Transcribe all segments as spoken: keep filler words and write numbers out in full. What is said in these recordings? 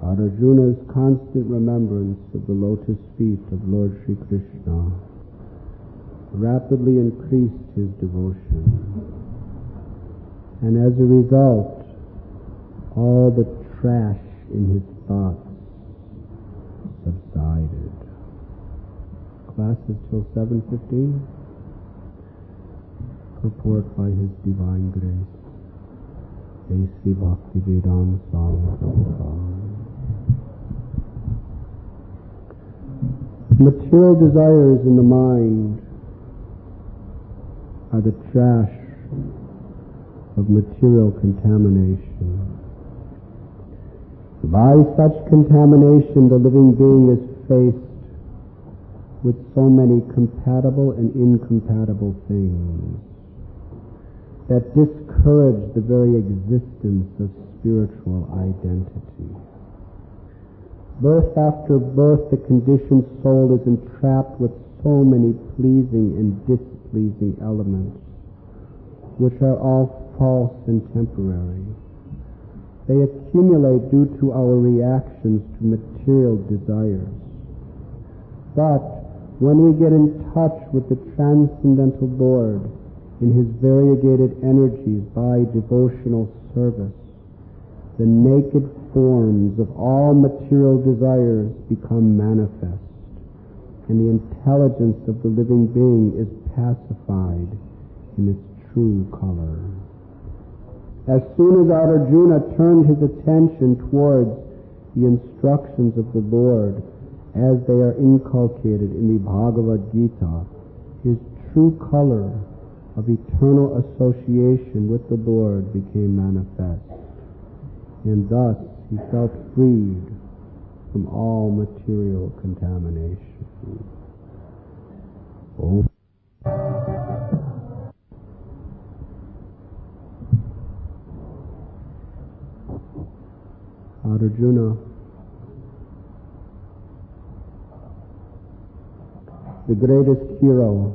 Arjuna's constant remembrance of the lotus feet of Lord Sri Krishna rapidly increased his devotion, and as a result, all the trash in his thoughts subsided. Class is till seven fifteen. Purport by His Divine Grace, A C Bhaktivedanta Swami Prabhupada. Material desires in the mind are the trash of material contamination. By such contamination, the living being is faced with so many compatible and incompatible things that discourage the very existence of spiritual identity. Birth after birth, the conditioned soul is entrapped with so many pleasing and displeasing elements, which are all false and temporary. They accumulate due to our reactions to material desires. But when we get in touch with the Transcendental Lord in His variegated energies by devotional service, the naked forms of all material desires become manifest, and the intelligence of the living being is pacified in its true color. As soon as Arjuna turned his attention towards the instructions of the Lord as they are inculcated in the Bhagavad Gita, his true color of eternal association with the Lord became manifest, and thus he felt freed from all material contamination. Oh. Arjuna, the greatest hero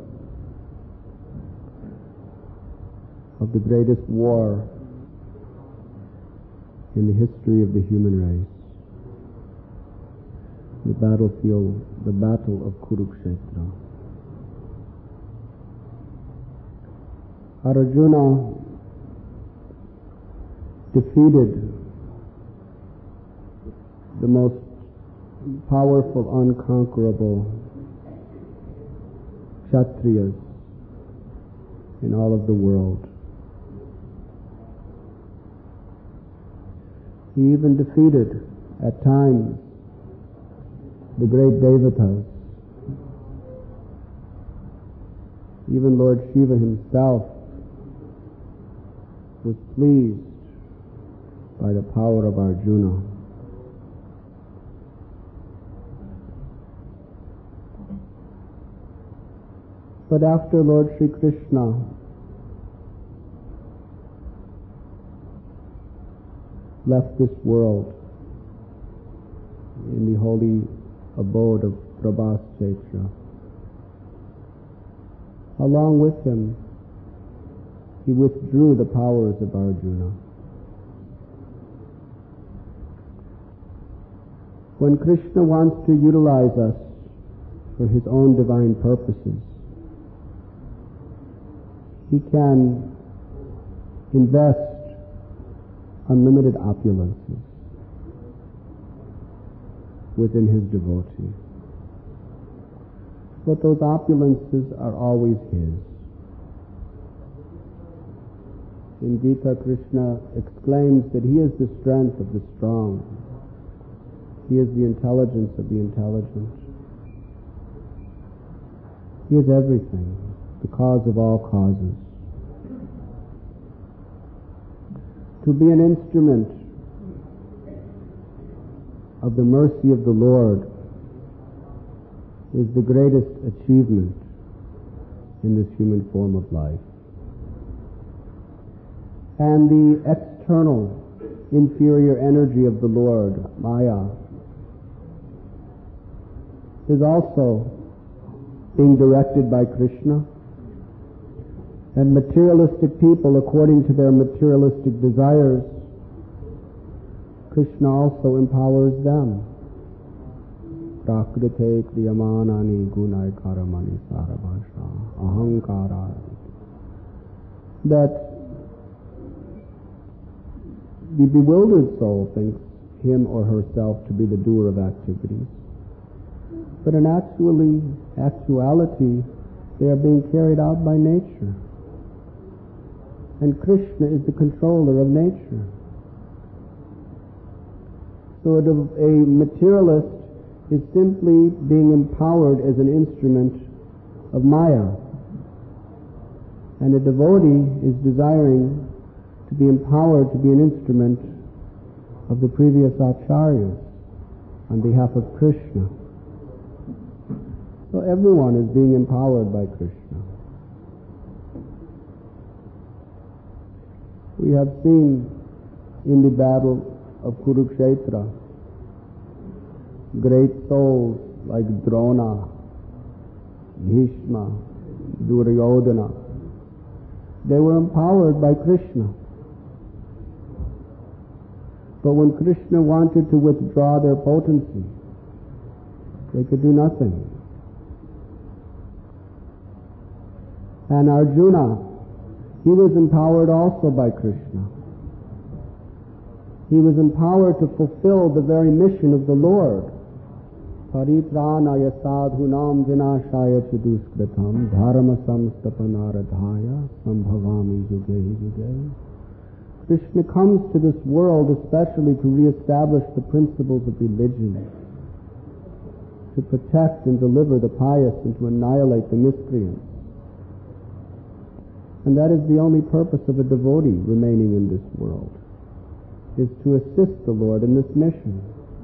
of the greatest war in the history of the human race, the battlefield, the battle of Kurukshetra. Arjuna defeated the most powerful, unconquerable Kshatriyas in all of the world. He even defeated, at times, the great Devatas. Even Lord Shiva himself was pleased by the power of Arjuna. But after Lord Sri Krishna left this world in the holy abode of Prabhas Kshetra, along with him he withdrew the powers of Arjuna. When Krishna wants to utilize us for his own divine purposes, he can invest unlimited opulences within his devotee. But those opulences are always his. In Gita, Krishna exclaims that he is the strength of the strong. He is the intelligence of the intelligent. He is everything, the cause of all causes. To be an instrument of the mercy of the Lord is the greatest achievement in this human form of life. And the external inferior energy of the Lord, Maya, is also being directed by Krishna. And materialistic people, according to their materialistic desires, Krishna also empowers them. Prakrite kriyamanani gunai karamani sarabhasha ahankara. That the bewildered soul thinks him or herself to be the doer of activities. But in actually, actuality, they are being carried out by nature. And Krishna is the controller of nature. So a materialist is simply being empowered as an instrument of Maya. And a devotee is desiring to be empowered to be an instrument of the previous acharyas on behalf of Krishna. So everyone is being empowered by Krishna. We have seen in the battle of Kurukshetra great souls like Drona, Bhishma, Duryodhana. They were empowered by Krishna. But when Krishna wanted to withdraw their potency, they could do nothing. And Arjuna, he was empowered also by Krishna. He was empowered to fulfill the very mission of the Lord. Paritranaya sadhunam vinashaya chaduskritam dharma samstapanaradhaya sambhavami yuge yuge. Krishna comes to this world especially to reestablish the principles of religion, to protect and deliver the pious and to annihilate the miscreants. And that is the only purpose of a devotee remaining in this world, is to assist the Lord in this mission.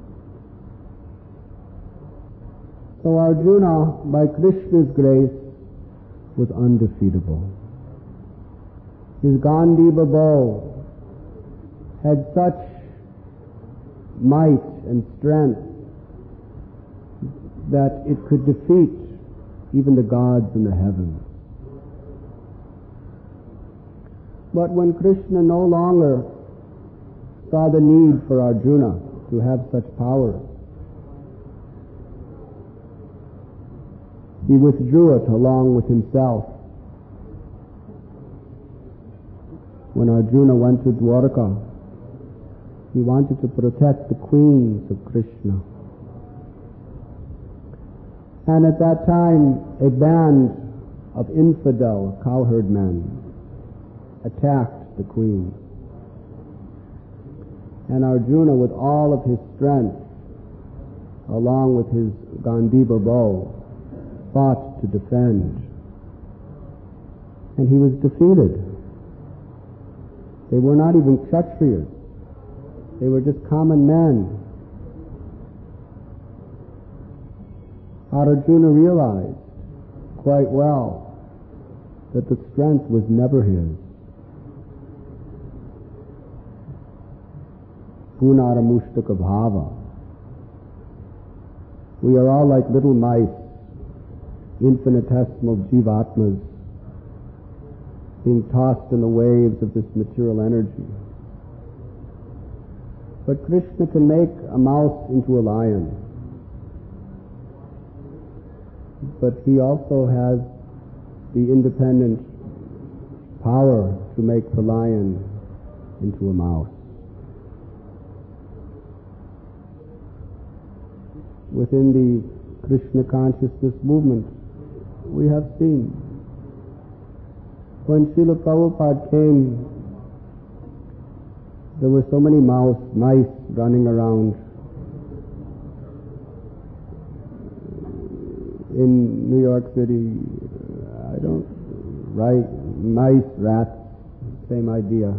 So Arjuna, by Krishna's grace, was undefeatable. His Gandiva bow had such might and strength that it could defeat even the gods in the heavens. But when Krishna no longer saw the need for Arjuna to have such power, he withdrew it along with himself. When Arjuna went to Dwarka, he wanted to protect the queens of Krishna. And at that time, a band of infidel cowherd men attacked the queen. And Arjuna, with all of his strength, along with his Gandiva bow, fought to defend. And he was defeated. They were not even Kshatriyas. They were just common men. Arjuna realized quite well that the strength was never his. Punara mushtaka bhava. We are all like little mice, infinitesimal jivatmas, being tossed in the waves of this material energy. But Krishna can make a mouse into a lion. But he also has the independent power to make the lion into a mouse. Within the Krishna consciousness movement, we have seen when Srila Prabhupada came, there were so many mouse, mice running around in New York City. I don't, right, mice, rats, same idea.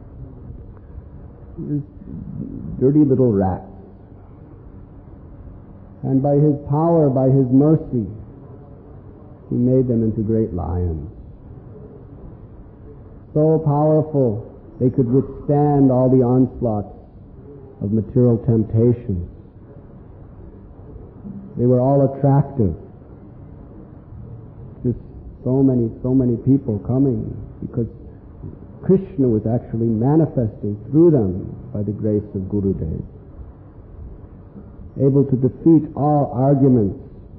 Just dirty little rats. And by his power, by his mercy, he made them into great lions. So powerful, they could withstand all the onslaughts of material temptations. They were all attractive. Just so many, so many people coming because Krishna was actually manifesting through them by the grace of Gurudev, able to defeat all arguments.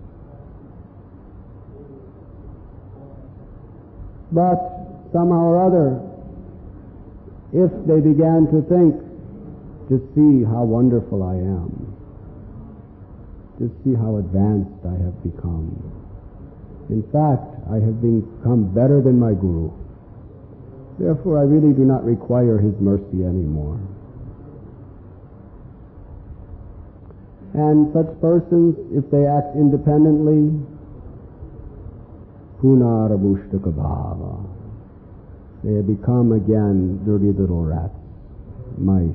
But somehow or other, if they began to think, to see how wonderful I am, to see how advanced I have become. In fact, I have become better than my Guru. Therefore, I really do not require his mercy anymore. And such persons, if they act independently, punaramushtaka bhava, they have become again dirty little rats, mice.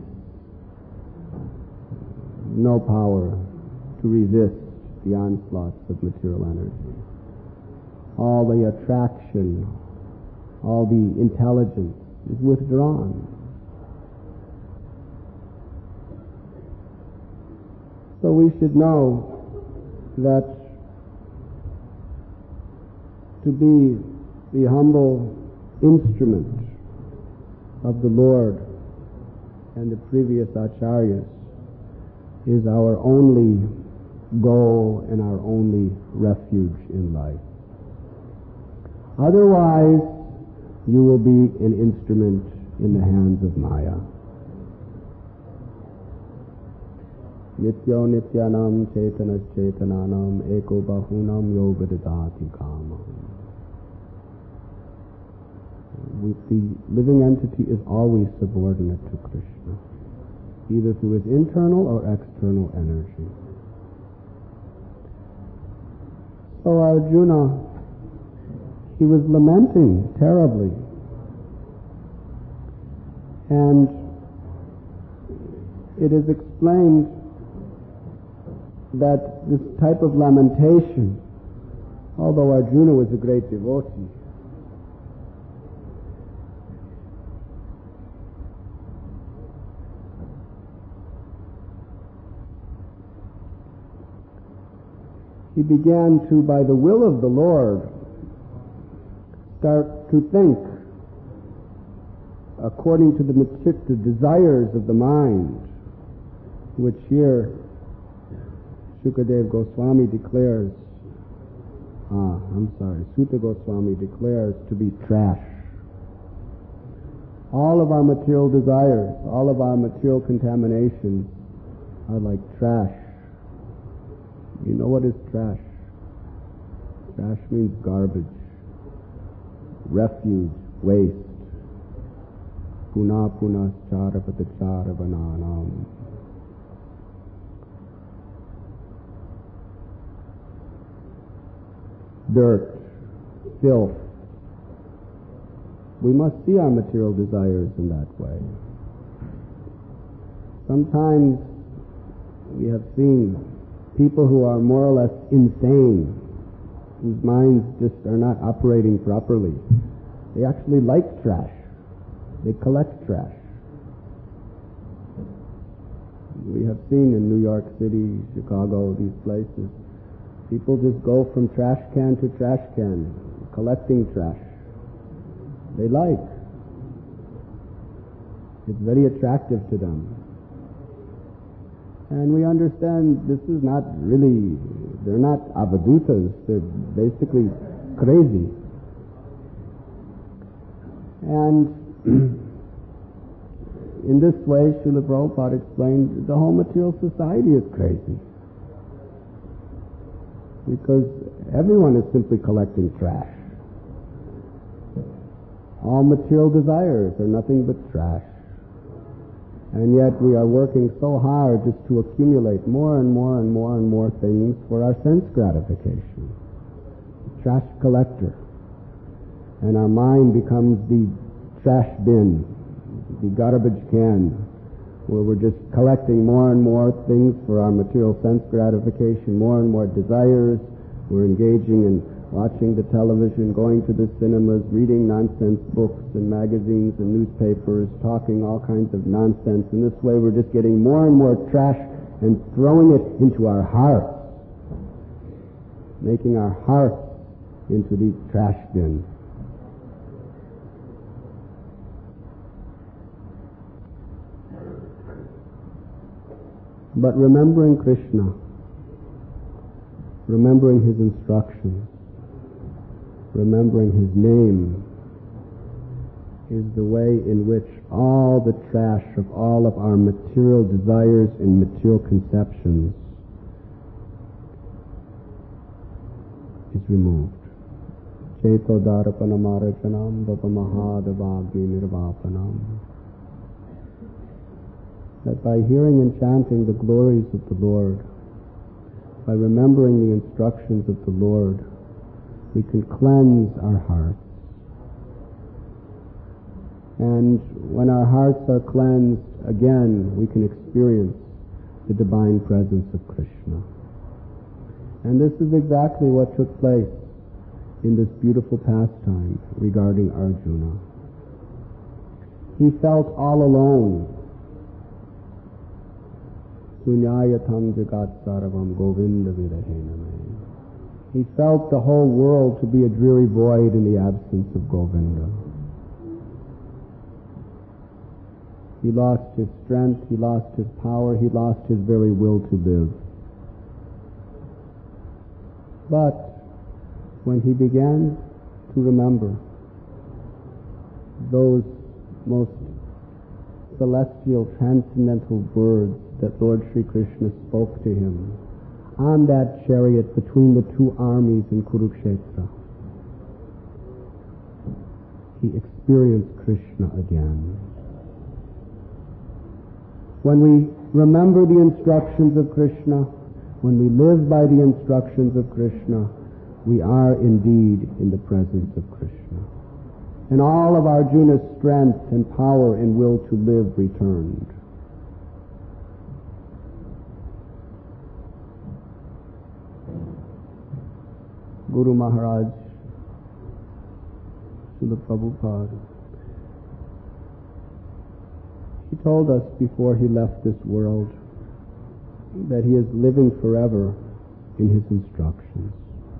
No power to resist the onslaughts of material energy. All the attraction, all the intelligence is withdrawn. So we should know that to be the humble instrument of the Lord and the previous acharyas is our only goal and our only refuge in life. Otherwise, you will be an instrument in the hands of Maya. Nityo nityanam chetanas chetananam eko bahunam yoga dadati kamam. The living entity is always subordinate to Krishna, either through his internal or external energy. So Arjuna, he was lamenting terribly. And it is explained that this type of lamentation, although Arjuna was a great devotee, he began to, by the will of the Lord, start to think according to the, the desires of the mind, which here Shukadev Goswami declares, ah, I'm sorry, Sutta Goswami declares to be trash. All of our material desires, all of our material contaminations are like trash. You know what is trash? Trash means garbage, refuge, waste. Puna puna chara patachara bananam. Dirt, filth. We must see our material desires in that way. Sometimes we have seen people who are more or less insane, whose minds just are not operating properly. They actually like trash. They collect trash. We have seen in New York City, Chicago, these places, people just go from trash can to trash can, collecting trash. They like. It's very attractive to them. And we understand this is not really, they're not avadutas, they're basically crazy. And in this way, Srila Prabhupada explained the whole material society is crazy. Because everyone is simply collecting trash. All material desires are nothing but trash. And yet we are working so hard just to accumulate more and more and more and more things for our sense gratification. Trash collector. And our mind becomes the trash bin, the garbage can, where we're just collecting more and more things for our material sense gratification, more and more desires. We're engaging in watching the television, going to the cinemas, reading nonsense books and magazines and newspapers, talking all kinds of nonsense. In this way, we're just getting more and more trash and throwing it into our hearts, making our hearts into these trash bins. But remembering Krishna, remembering his instructions, remembering his name, is the way in which all the trash of all of our material desires and material conceptions is removed. Cheto darapanamarajanam vapamahadavagni nirvapanam. That by hearing and chanting the glories of the Lord, by remembering the instructions of the Lord, we can cleanse our hearts. And when our hearts are cleansed, again, we can experience the divine presence of Krishna. And this is exactly what took place in this beautiful pastime regarding Arjuna. He felt all alone. Sunyayatam jagat saravam govinda virahename. He felt the whole world to be a dreary void in the absence of Govinda. He lost his strength, he lost his power, he lost his very will to live. But when he began to remember those most celestial, transcendental words that Lord Sri Krishna spoke to him on that chariot between the two armies in Kurukshetra, he experienced Krishna again. When we remember the instructions of Krishna, when we live by the instructions of Krishna, we are indeed in the presence of Krishna. And all of Arjuna's strength and power and will to live returned. Guru Maharaj, Srila Prabhupada, he told us before he left this world that he is living forever in his instructions,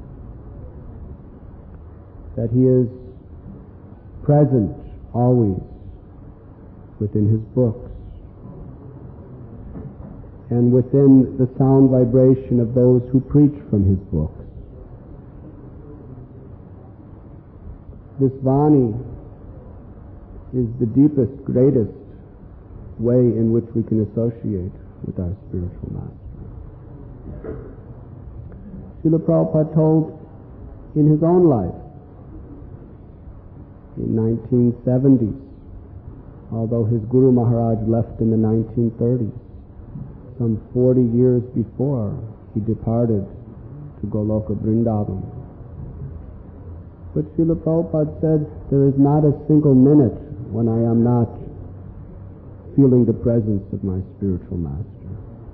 that he is present always within his books and within the sound vibration of those who preach from his books. This Vani is the deepest, greatest way in which we can associate with our spiritual master. Srila Prabhupada told in his own life, in nineteen seventies, although his Guru Maharaj left in the nineteen thirties, some forty years before he departed to Goloka Vrindavan. But Srila Prabhupada said, there is not a single minute when I am not feeling the presence of my spiritual master.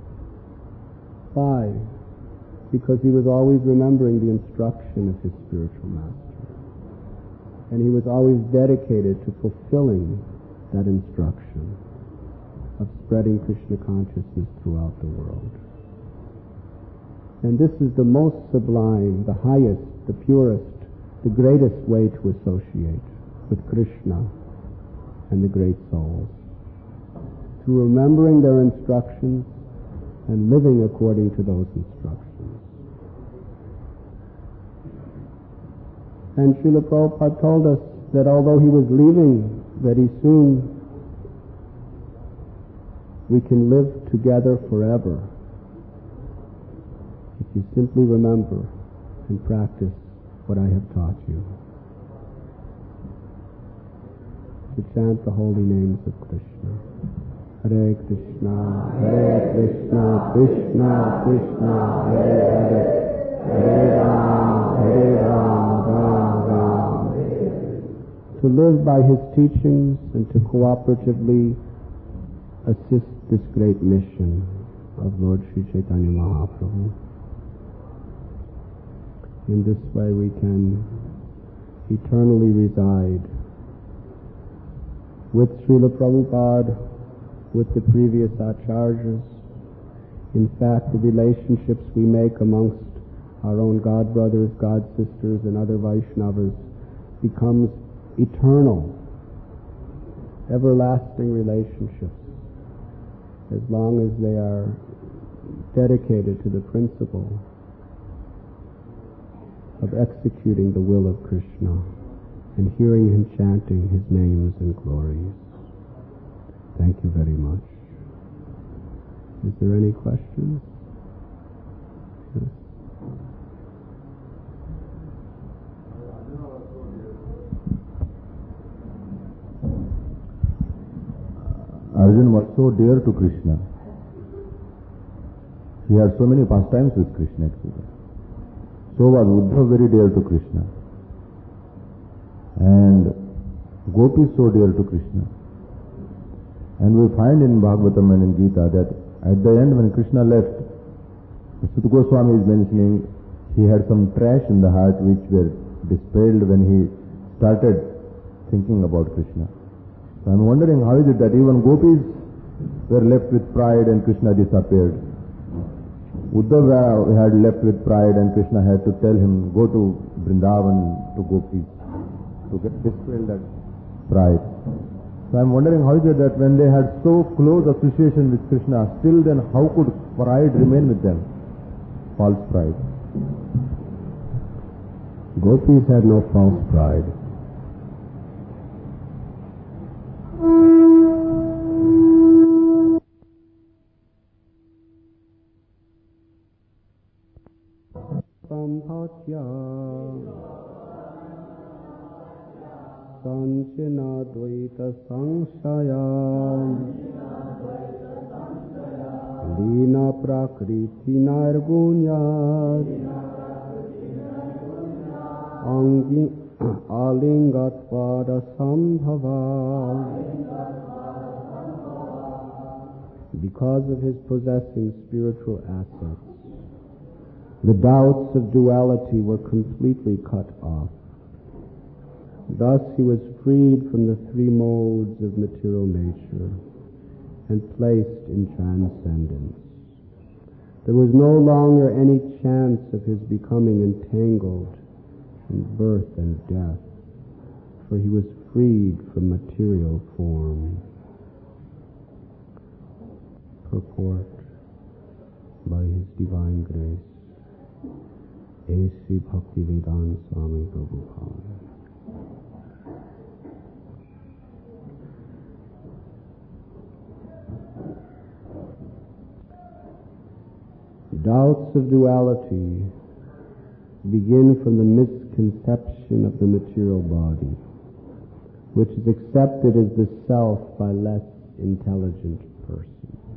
Why? Because he was always remembering the instruction of his spiritual master. And he was always dedicated to fulfilling that instruction of spreading Krishna consciousness throughout the world. And this is the most sublime, the highest, the purest, the greatest way to associate with Krishna and the great souls. Through remembering their instructions and living according to those instructions. And Srila Prabhupada told us that although he was leaving very soon, we can live together forever if you simply remember and practice what I have taught you. To chant the holy names of Krishna. Hare Krishna, Hare Krishna, Krishna Krishna, Hare Hare, Hare Rama, Hare Rama, Rama Rama, Hare Hare. To live by his teachings and to cooperatively assist this great mission of Lord Sri Chaitanya Mahaprabhu. In this way we can eternally reside with Srila Prabhupada, with the previous acharyas. In fact, the relationships we make amongst our own God brothers, God sisters, and other Vaishnavas becomes eternal, everlasting relationships, as long as they are dedicated to the principle of executing the will of Krishna and hearing him chanting his names and glories. Thank you very much. Is there any questions? Yes. Arjuna was so dear to Krishna. He had so many pastimes with Krishna, et cetera. So was Uddhava very dear to Krishna. And Gopi is so dear to Krishna. And we find in Bhagavatam and in Gita that at the end when Krishna left, Sutta Goswami is mentioning he had some trash in the heart which were dispelled when he started thinking about Krishna. So I'm wondering how is it that even gopis were left with pride and Krishna disappeared. Uddhava had left with pride and Krishna had to tell him, go to Vrindavan to gopis to get dispel that pride. So I'm wondering how is it that when they had so close association with Krishna, still then how could pride remain with them? False pride. Gopis had no false pride. Sampatya Sanchina Dvaita Sankshaya Lina Prakriti Nargunyat Angi Alingatvada Sambhava. Because of his possessing spiritual assets, the doubts of duality were completely cut off. Thus he was freed from the three modes of material nature and placed in transcendence. There was no longer any chance of his becoming entangled in birth and death, for he was freed from material form. Purport by his divine grace, A. C. Bhaktivedanta Swami Prabhupada. Doubts of duality begin from the misconception of the material body, which is accepted as the self by less intelligent persons.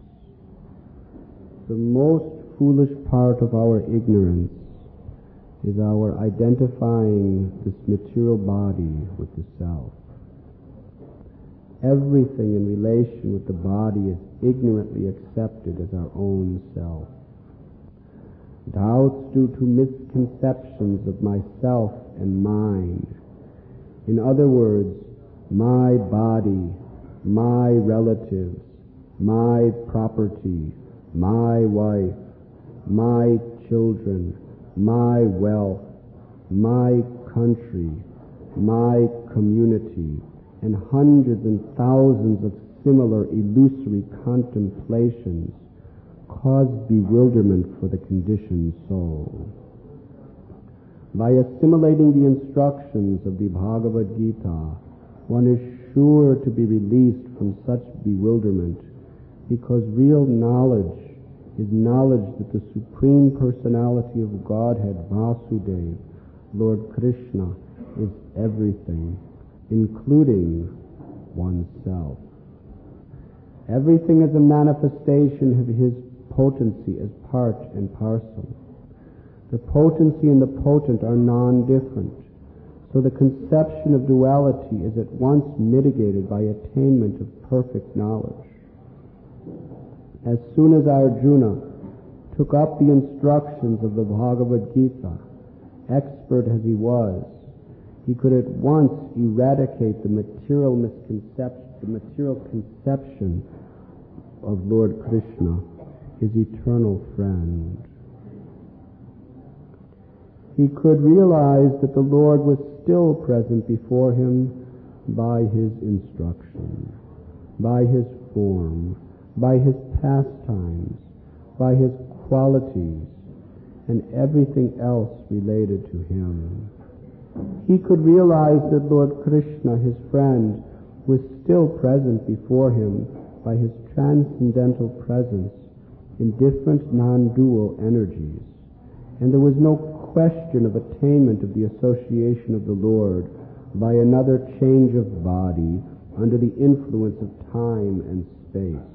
The most foolish part of our ignorance is our identifying this material body with the self. Everything in relation with the body is ignorantly accepted as our own self. Doubts due to misconceptions of myself and mine. In other words, my body, my relatives, my property, my wife, my children, my wealth, my country, my community, and hundreds and thousands of similar illusory contemplations cause bewilderment for the conditioned soul. By assimilating the instructions of the Bhagavad Gita, one is sure to be released from such bewilderment, because real knowledge is knowledge that the Supreme Personality of Godhead, Vasudeva, Lord Krishna, is everything, including oneself. Everything is a manifestation of his potency as part and parcel. The potency and the potent are non-different, so the conception of duality is at once mitigated by attainment of perfect knowledge. As soon as Arjuna took up the instructions of the Bhagavad Gita, expert as he was, he could at once eradicate the material misconception, the material conception of Lord Krishna, his eternal friend. He could realize that the Lord was still present before him by his instruction, by his form, by his pastimes, by his qualities and everything else related to him. He could realize that Lord Krishna, his friend, was still present before him by his transcendental presence in different non-dual energies, and there was no question of attainment of the association of the Lord by another change of body under the influence of time and space.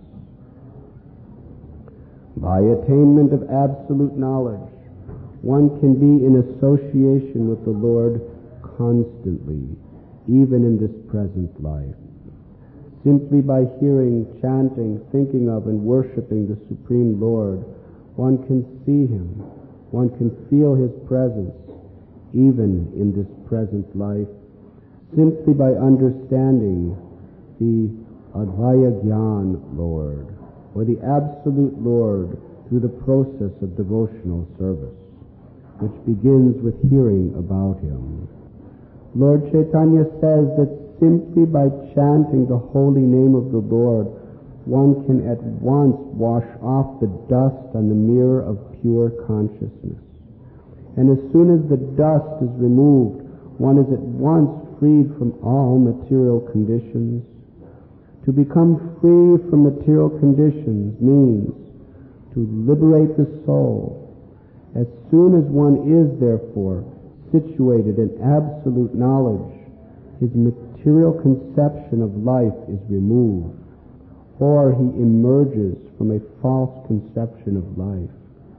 By attainment of absolute knowledge, one can be in association with the Lord constantly, even in this present life. Simply by hearing, chanting, thinking of, and worshiping the Supreme Lord, one can see him, one can feel his presence, even in this present life, simply by understanding the Advaya Gyan Lord, or the Absolute Lord, through the process of devotional service, which begins with hearing about him. Lord Chaitanya says that simply by chanting the holy name of the Lord, one can at once wash off the dust on the mirror of pure consciousness. And as soon as the dust is removed, one is at once freed from all material conditions. To become free from material conditions means to liberate the soul. As soon as one is, therefore, situated in absolute knowledge, his material conception of life is removed, or he emerges from a false conception of life.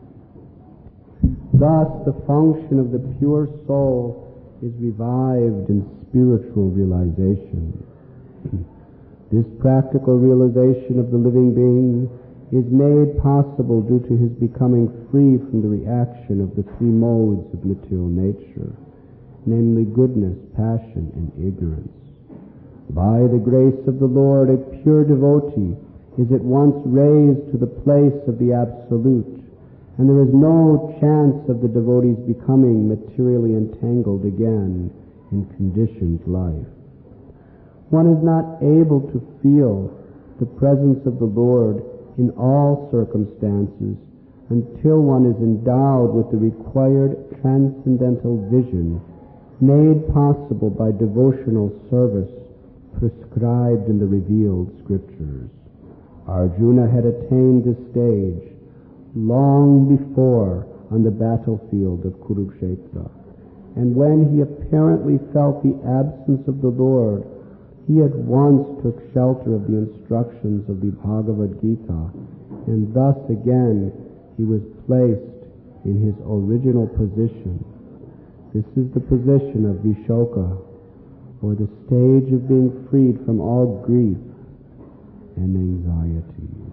Thus, the function of the pure soul is revived in spiritual realization. This practical realization of the living being is made possible due to his becoming free from the reaction of the three modes of material nature, namely goodness, passion, and ignorance. By the grace of the Lord, a pure devotee is at once raised to the place of the Absolute, and there is no chance of the devotee's becoming materially entangled again in conditioned life. One is not able to feel the presence of the Lord in all circumstances until one is endowed with the required transcendental vision made possible by devotional service prescribed in the revealed scriptures. Arjuna had attained this stage long before on the battlefield of Kurukshetra, and when he apparently felt the absence of the Lord, he at once took shelter of the instructions of the Bhagavad Gita, and thus again he was placed in his original position. This is the position of Vishoka, or the stage of being freed from all grief and anxieties.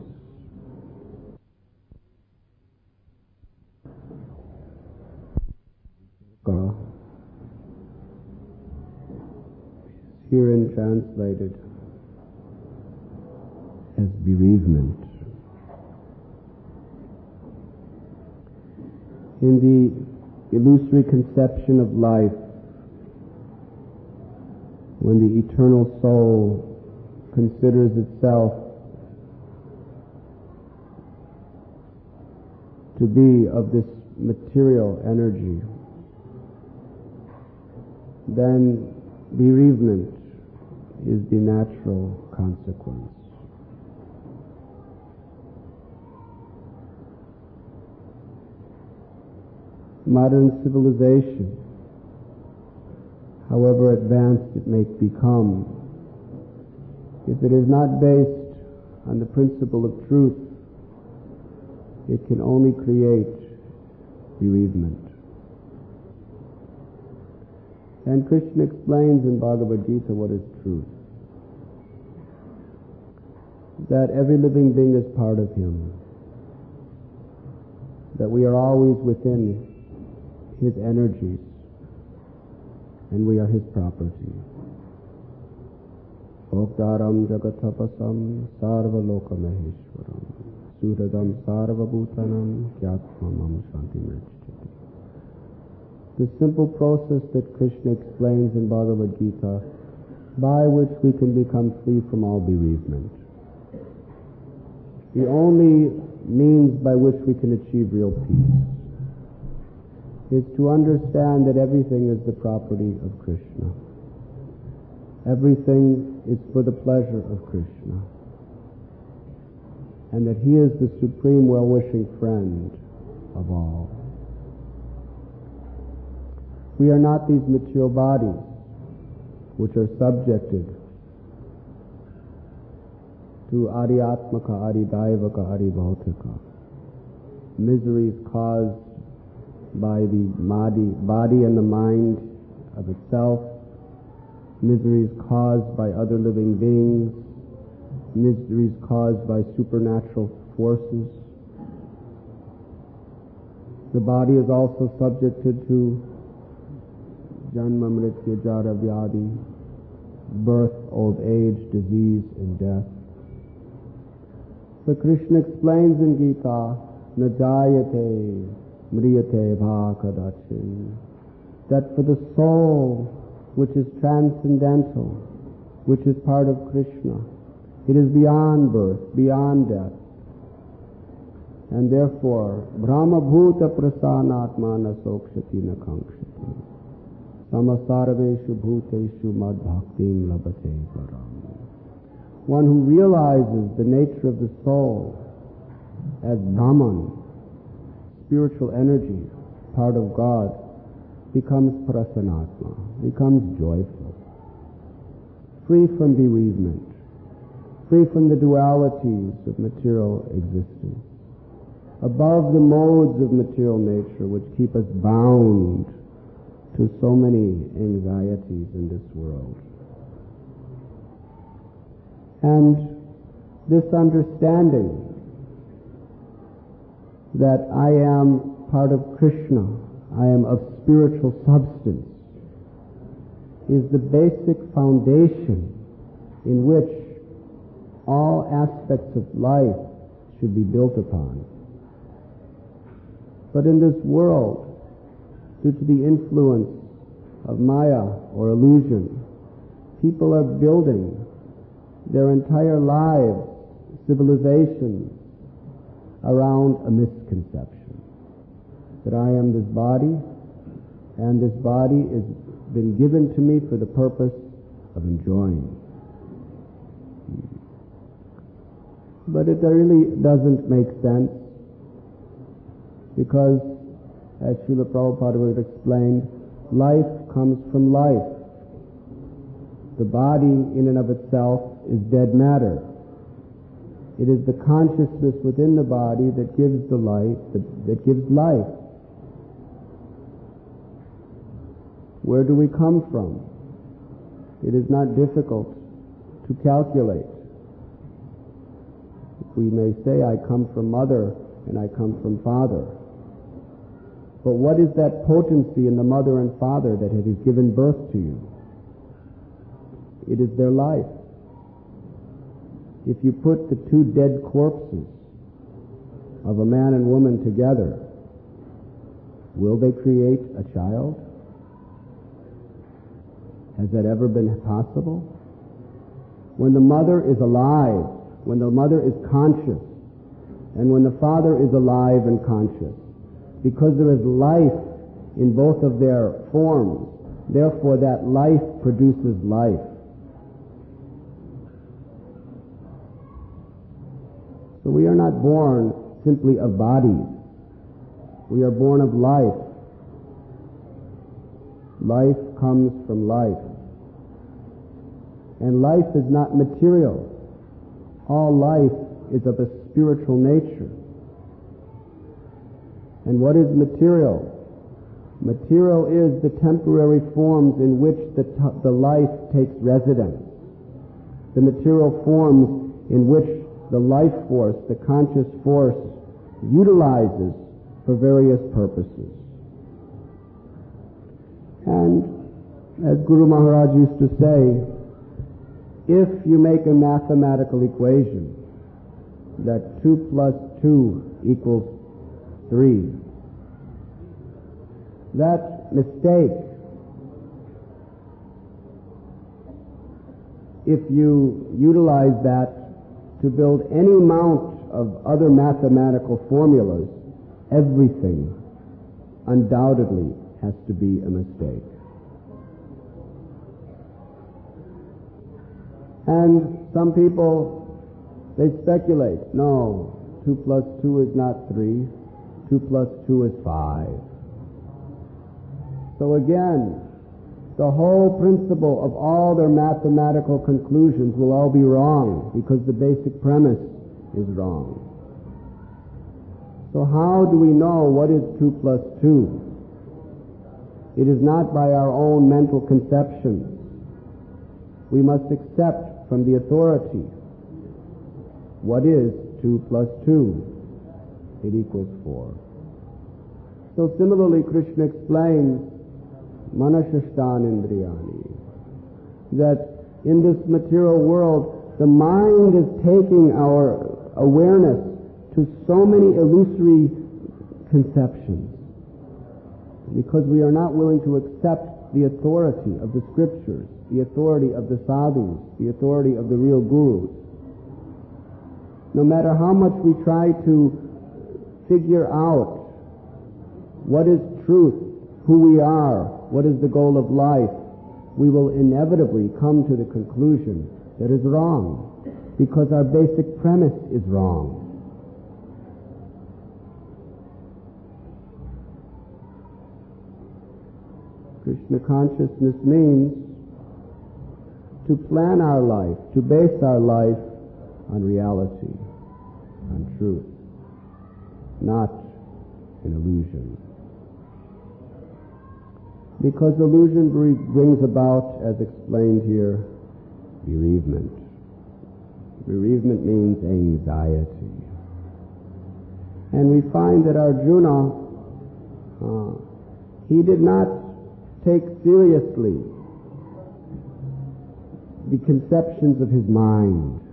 Vishoka, herein translated as bereavement. In the illusory conception of life, when the eternal soul considers itself to be of this material energy, then bereavement is the natural consequence. Modern civilization, however advanced it may become, if it is not based on the principle of truth, it can only create bereavement. And Krishna explains in Bhagavad Gita what is truth. That every living being is part of him. That we are always within his energies, and we are his property. Oktaram jagatapasam sarvaloka maheshwaram suradam sarvabhutanam kyatmamam shantimrachiti. The simple process that Krishna explains in Bhagavad Gita, by which we can become free from all bereavement. The only means by which we can achieve real peace is to understand that everything is the property of Krishna. Everything is for the pleasure of Krishna. And that He is the supreme well-wishing friend of all. We are not these material bodies which are subjected to Adhyatmaka, Adhidaivaka, Adhibhautika, miseries caused by the body, body and the mind of itself, miseries caused by other living beings, miseries caused by supernatural forces. The body is also subjected to Janma, Mritya, Jara, Vyadi, birth, old age, disease, and death. So Krishna explains in Gita, Najayate Mriyate Bhakadachin, that for the soul which is transcendental, which is part of Krishna, it is beyond birth, beyond death. And therefore, Brahma Bhuta Prasanatma Nasokshati Nakankshati Samasarveshu Bhuteshu Mad Bhaktim Labate Param. One who realizes the nature of the soul as Brahman, spiritual energy, part of God, becomes prasanatma, becomes joyful, free from bereavement, free from the dualities of material existence, above the modes of material nature which keep us bound to so many anxieties in this world. And this understanding that I am part of Krishna, I am of spiritual substance, is the basic foundation in which all aspects of life should be built upon. But in this world, due to the influence of Maya or illusion, people are building their entire lives, civilization, around a misconception that I am this body, and this body has been given to me for the purpose of enjoying. But it really doesn't make sense, because, as Srila Prabhupada would have explained, life comes from life. The body in and of itself is dead matter. It is the consciousness within the body that gives the life, that, that gives life. Where do we come from? It is not difficult to calculate. We may say, I come from mother and I come from father. But what is that potency in the mother and father that has given birth to you? It is their life. If you put the two dead corpses of a man and woman together, will they create a child? Has that ever been possible? When the mother is alive, when the mother is conscious, and when the father is alive and conscious, because there is life in both of their forms, therefore that life produces life. So we are not born simply of bodies. We are born of life. Life comes from life. And life is not material. All life is of a spiritual nature. And what is material? Material is the temporary forms in which the, t- the life takes residence. The material forms in which the life force, the conscious force, utilizes for various purposes. And as Guru Maharaj used to say, if you make a mathematical equation that two plus two equals three, that mistake, if you utilize that to build any amount of other mathematical formulas, everything undoubtedly has to be a mistake. And some people, they speculate, no, two plus two is not three, two plus two is five. So again, the whole principle of all their mathematical conclusions will all be wrong because the basic premise is wrong. So how do we know what is two plus two? It is not by our own mental conceptions. We must accept from the authority what is two plus two. It equals four. So similarly, Krishna explains Manashashtan Indriyani, that in this material world, the mind is taking our awareness to so many illusory conceptions because we are not willing to accept the authority of the scriptures, the authority of the sadhus, the authority of the real gurus. No matter how much we try to figure out what is truth, who we are, what is the goal of life, we will inevitably come to the conclusion that is wrong, because our basic premise is wrong. Krishna consciousness means to plan our life, to base our life on reality, on truth, not an illusion. Because illusion brings about, as explained here, bereavement. Bereavement means anxiety. And we find that Arjuna, uh, he did not take seriously the conceptions of his mind.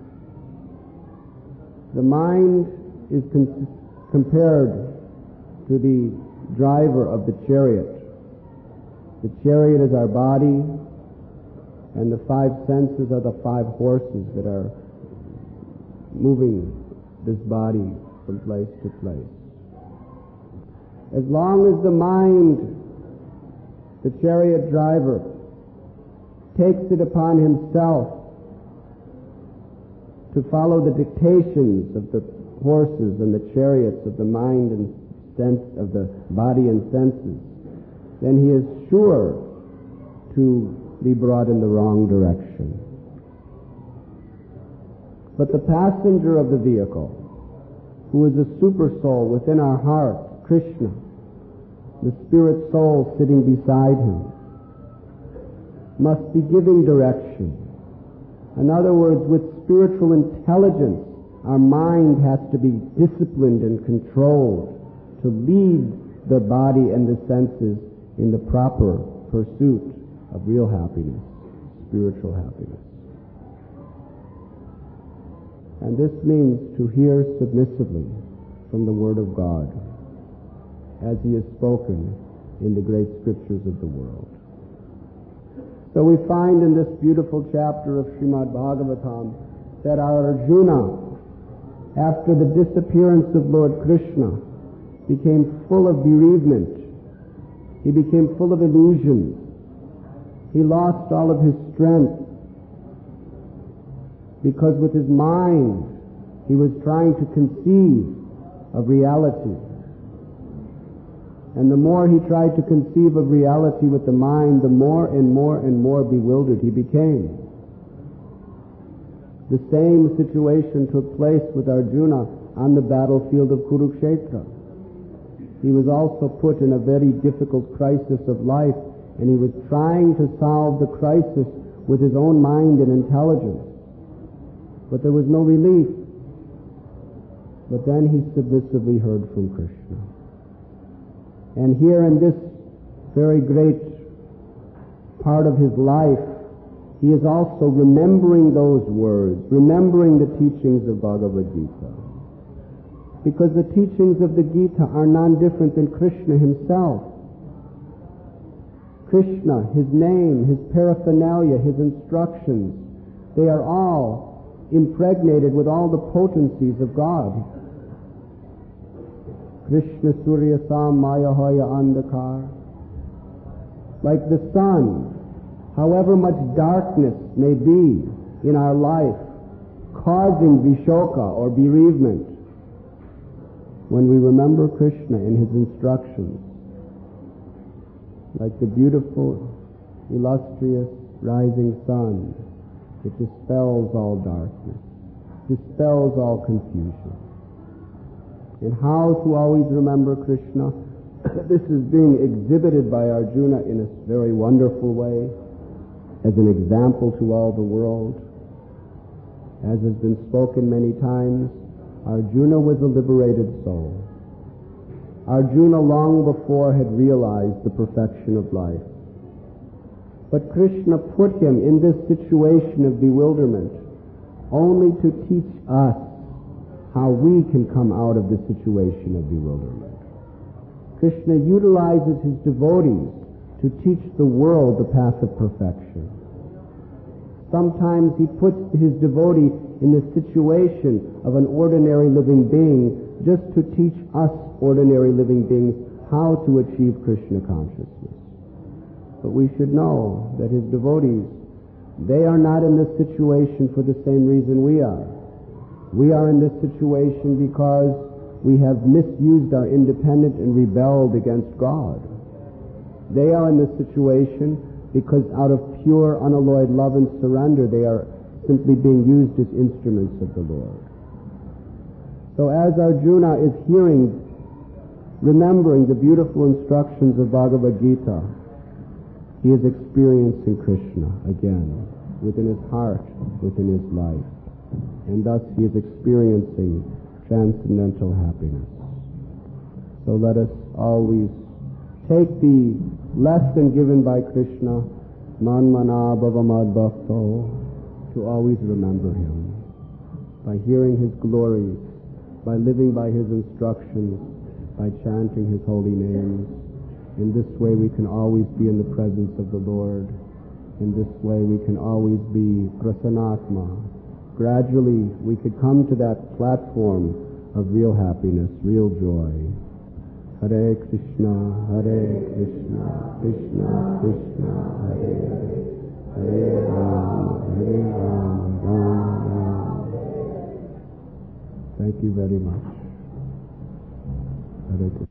The mind is con- compared to the driver of the chariot. The chariot is our body, and the five senses are the five horses that are moving this body from place to place. As long as the mind, the chariot driver, takes it upon himself to follow the dictations of the horses and the chariots of the mind and sense of the body and senses, then he is sure to be brought in the wrong direction. But the passenger of the vehicle, who is a super soul within our heart, Krishna, the spirit soul sitting beside him, must be giving direction. In other words, with spiritual intelligence, our mind has to be disciplined and controlled to lead the body and the senses in the proper pursuit of real happiness, spiritual happiness. And this means to hear submissively from the Word of God as He is spoken in the great scriptures of the world. So we find in this beautiful chapter of Srimad Bhagavatam that our Arjuna, after the disappearance of Lord Krishna, became full of bereavement. He became full of illusions. He lost all of his strength because with his mind he was trying to conceive of reality. And the more he tried to conceive of reality with the mind, the more and more and more bewildered he became. The same situation took place with Arjuna on the battlefield of Kurukshetra. He was also put in a very difficult crisis of life, and he was trying to solve the crisis with his own mind and intelligence. But there was no relief. But then he submissively heard from Krishna. And here in this very great part of his life, he is also remembering those words, remembering the teachings of Bhagavad Gita. Because the teachings of the Gita are none different than Krishna himself. Krishna, his name, his paraphernalia, his instructions, they are all impregnated with all the potencies of God. Krishna Surya Sam Maya Hoya Andakar. Like the sun, however much darkness may be in our life, causing vishoka or bereavement, when we remember Krishna in his instructions, like the beautiful, illustrious rising sun, it dispels all darkness, dispels all confusion. And how to always remember Krishna? This is being exhibited by Arjuna in a very wonderful way, as an example to all the world. As has been spoken many times, Arjuna was a liberated soul. Arjuna long before had realized the perfection of life. But Krishna put him in this situation of bewilderment only to teach us how we can come out of the situation of bewilderment. Krishna utilizes his devotees to teach the world the path of perfection. Sometimes he puts his devotee in the situation of an ordinary living being just to teach us ordinary living beings how to achieve Krishna consciousness. But we should know that his devotees, they are not in this situation for the same reason we are. We are in this situation because we have misused our independence and rebelled against God. They are in this situation because out of pure, unalloyed love and surrender, they are simply being used as instruments of the Lord. So as Arjuna is hearing, remembering the beautiful instructions of Bhagavad Gita, he is experiencing Krishna again, within his heart, within his life. And thus he is experiencing transcendental happiness. So let us always take the lesson given by Krishna, Man Mana Bhavamad Bhakto, to always remember him. By hearing his glories, by living by his instructions, by chanting his holy names. In this way we can always be in the presence of the Lord. In this way we can always be prasanatma. Gradually we could come to that platform of real happiness, real joy. Hare Krishna, Hare Krishna, Krishna Krishna, Hare Hare, Hare Rama, Hare Rama, Rama Rama. Thank you very much. Hare Krishna.